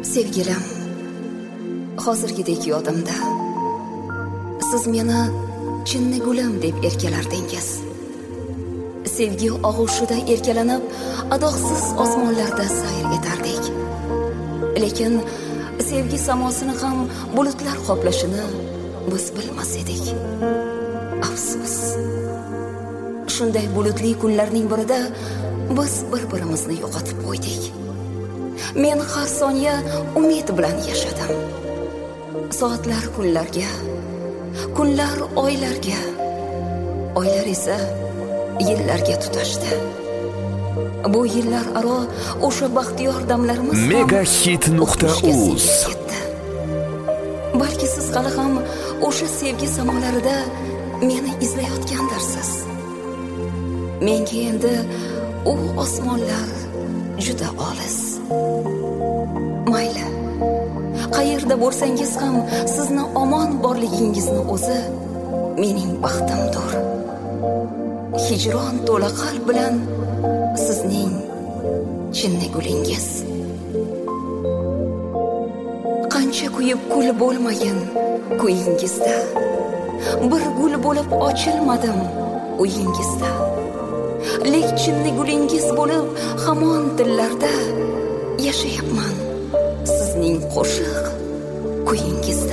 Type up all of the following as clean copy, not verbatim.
Sevgilim, hozirgidek yodimda. Siz meni chinni gulim deb erkalardingiz. Sevgi og'ushida erkalanib, adoqsiz osmonlarda sayr etardik. Lekin sevgi samosini ham bulutlar qoplashini biz bilmas edik. Afsus. Shunday bulutli kunlarning birida biz bir-birimizni yo'qotib qo'ydik. Men har soniya umid bilan yashadim. Soatlar kunlarga, kunlar oylarga, oylar esa yillarga tutashdi. Bu yillar aro o'sha baxtiyor damlarimiz megahit.uz. Balki siz hali ham o'sha sevgi samolarida meni izlayotgandirsiz. Menga endi u osmonlar juda olis. Mayli, qayerda bo'lsangiz ham sizni omon borligingizni o'zi mening baxtimdir. Hijron to'la qalb bilan sizning chinni gulingiz. Qancha kuyib kul bo'lmayin kuyingizda, bir gul bo'lib ochilmadim uyingizda. Lek chinni gulingiz bo'lib hamon dillarda yashayapman sizning qo'shiq kuyingizda.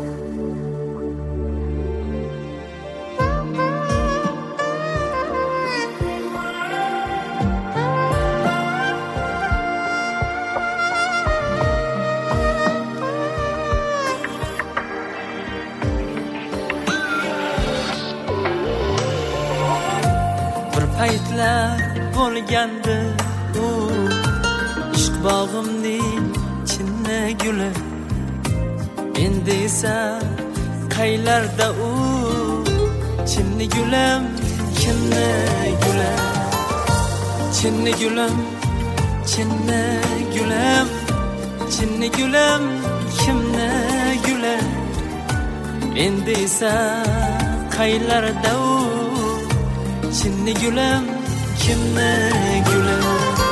Paytlar bo'lgandi u ishq bog'imning chinni guli. Endi esa qaylarda u chinni gulim, chinni gulim, chinni gulim, chinni gulim, chinni gulim, kimni guli. Endi esa qaylarda u chinni gulim, kimni gulim.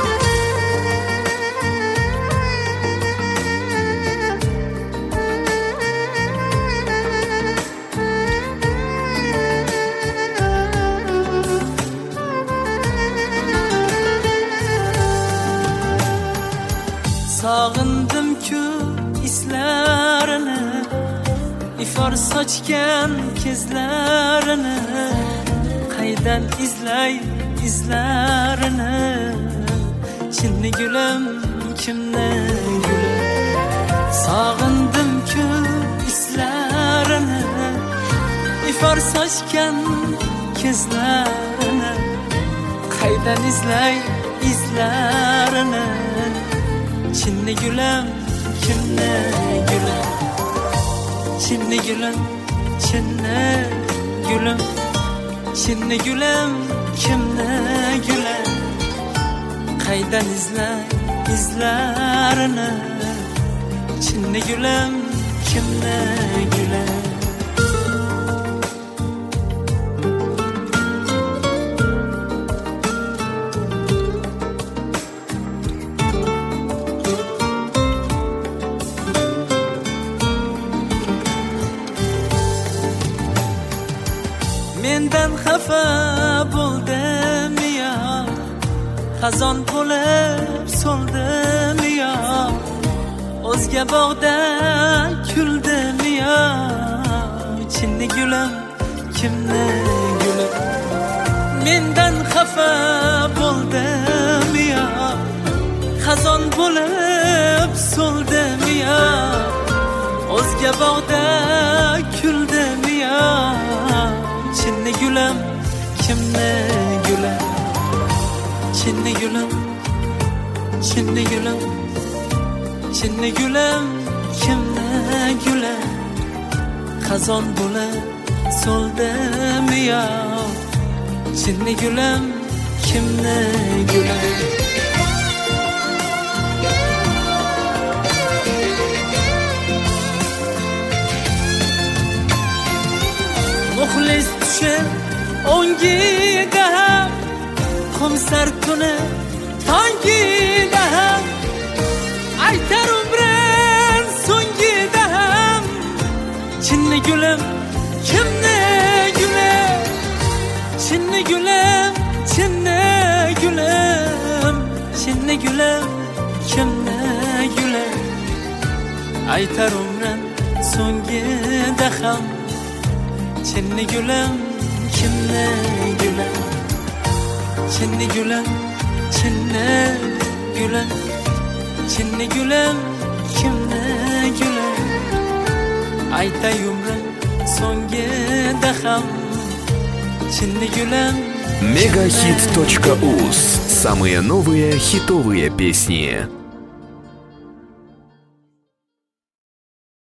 Sog'indim-ku islarini, ifor sochgan kezlarini. Qaydan izlay izlarini, chinni gulim, kimni gulim. Sog'indim-ku islarini, ifor sochgan kezlarini. Qaydan izlay izlarini, chinni gulim, kimni gulim. Chinni gulim, chinni gulim, chinni gulim, kimni gulim. Qaydan izlay izlarini, chinni gulim, kimni gulim. Mendan xafa bo'ldim ya, xazon bo'lib so'ldim ya. O'zga bog'da kuldim ya, chinni gulim, kimni gulim. Mendan xafa bo'ldim ya, xazon bo'lib so'ldim ya. O'zga bog'da kuldim ya, chinni gulim, kimni gulim. Chinni gulim, chinni gulim, chinni gulim, kimni gulim. Xazon bo'lib so'ldim ya, chinni gulim, kimni gulim. Muxlis tushib o'ngida ham, xumsar kuni tongida ham aytar umrim Çinli gülüm kimne gülüm, Çinli gülüm, Çinli gülüm, Çinli gülüm kimne gülüm. Aytar umran so'ngida ham Çinli gülüm kimne gülüm, Çinli gülüm, Çinli gülüm, Çinli gülüm kimne gülüm. Aytay umrim so'ngida ham Çinli gülüm. Megahit.uz. Самые новые хитовые песни.